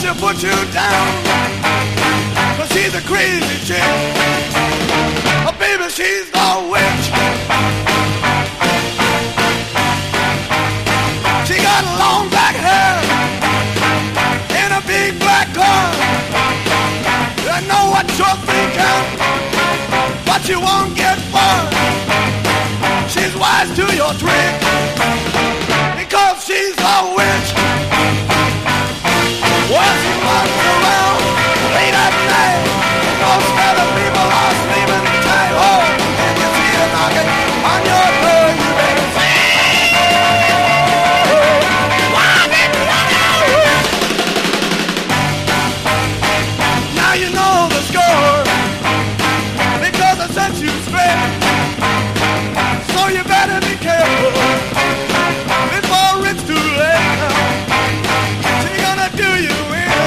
she'll put you down. Cause she's a crazy chick. Oh, baby, she's a witch. She got long black hair in a big black car. I know what you're thinking, but you won't get far. She's wise to your trick, because she's a witch.